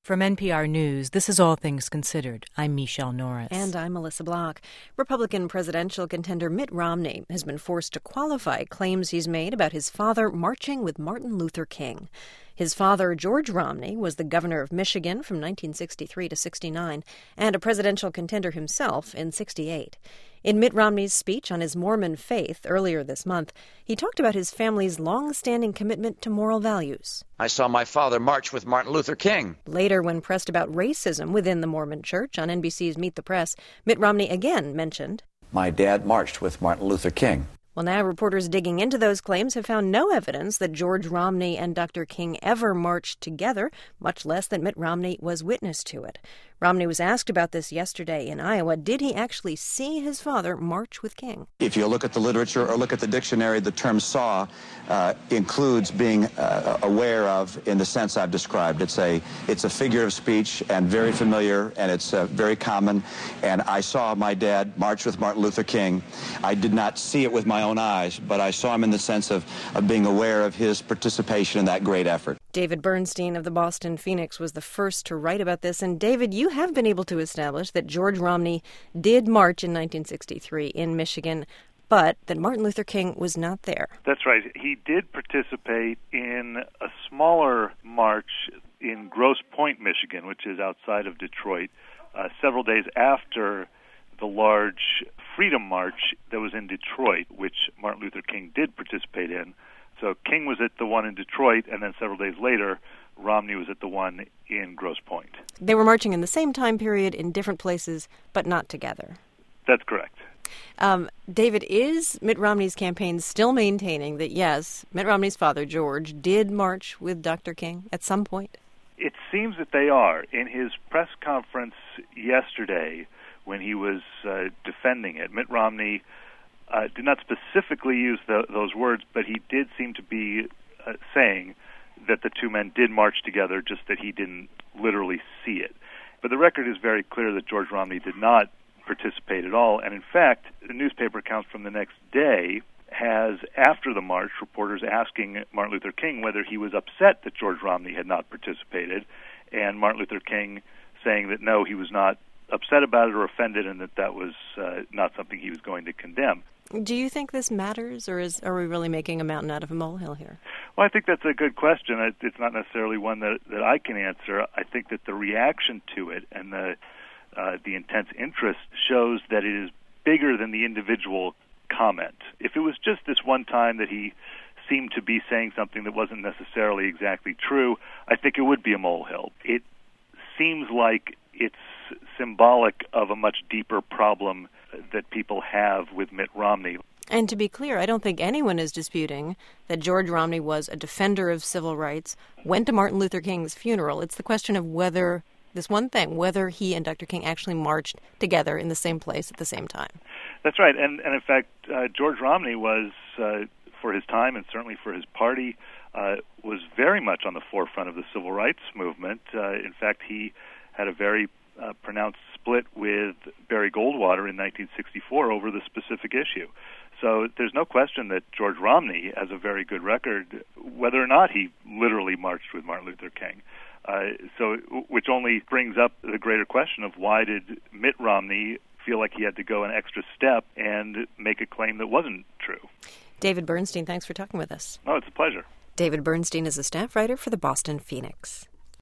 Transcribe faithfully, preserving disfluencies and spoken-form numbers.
From N P R News, this is All Things Considered. I'm Michelle Norris. And I'm Melissa Block. Republican presidential contender Mitt Romney has been forced to qualify claims he's made about his father marching with Martin Luther King. His father, George Romney, was the governor of Michigan from nineteen sixty-three to sixty-nine and a presidential contender himself in sixty-eight. In Mitt Romney's speech on his Mormon faith earlier this month, he talked about his family's long-standing commitment to moral values. I saw my father march with Martin Luther King. Later, when pressed about racism within the Mormon Church on N B C's Meet the Press, Mitt Romney again mentioned, My dad marched with Martin Luther King. Well, now reporters digging into those claims have found no evidence that George Romney and Doctor King ever marched together, much less that Mitt Romney was witness to it. Romney was asked about this yesterday in Iowa. Did he actually see his father march with King? If you look at the literature or look at the dictionary, the term saw uh, includes being uh, aware of in the sense I've described. It's a it's a figure of speech and very familiar, and it's uh, very common. And I saw my dad march with Martin Luther King. I did not see it with my own eyes, but I saw him in the sense of, of being aware of his participation in that great effort. David Bernstein of the Boston Phoenix was the first to write about this. And David, you have been able to establish that George Romney did march in nineteen sixty-three in Michigan, but that Martin Luther King was not there. That's right. He did participate in a smaller march in Grosse Pointe, Michigan, which is outside of Detroit, uh, several days after the large Freedom March that was in Detroit, which Martin Luther King did participate in. So King was at the one in Detroit, and then several days later, Romney was at the one in Grosse Pointe. They were marching in the same time period in different places, but not together. That's correct. Um, David, is Mitt Romney's campaign still maintaining that, yes, Mitt Romney's father, George, did march with Doctor King at some point? It seems that they are. In his press conference yesterday, when he was uh, defending it, Mitt Romney uh, did not specifically use the, those words, but he did seem to be uh, saying that the two men did march together, just that he didn't literally see it. But the record is very clear that George Romney did not participate at all, and in fact, the newspaper accounts from the next day has, after the march, reporters asking Martin Luther King whether he was upset that George Romney had not participated, and Martin Luther King saying that no, he was not upset about it or offended, and that that was uh, not something he was going to condemn. Do you think this matters, or is, are we really making a mountain out of a molehill here? Well, I think that's a good question. It, it's not necessarily one that, that I can answer. I think that the reaction to it and the uh, the intense interest shows that it is bigger than the individual comment. If it was just this one time that he seemed to be saying something that wasn't necessarily exactly true, I think it would be a molehill. It seems like it's symbolic of a much deeper problem that people have with Mitt Romney. And to be clear, I don't think anyone is disputing that George Romney was a defender of civil rights, went to Martin Luther King's funeral. It's the question of whether, this one thing, whether he and Doctor King actually marched together in the same place at the same time. That's right. And, and in fact, uh, George Romney was, uh, for his time and certainly for his party, uh, was very much on the forefront of the civil rights movement. Uh, in fact, he had a very uh, pronounced split with Barry Goldwater in nineteen sixty-four over the specific issue. So there's no question that George Romney has a very good record, whether or not he literally marched with Martin Luther King. Uh, so, which only brings up the greater question of why did Mitt Romney feel like he had to go an extra step and make a claim that wasn't true. David Bernstein, thanks for talking with us. Oh, it's a pleasure. David Bernstein is a staff writer for the Boston Phoenix.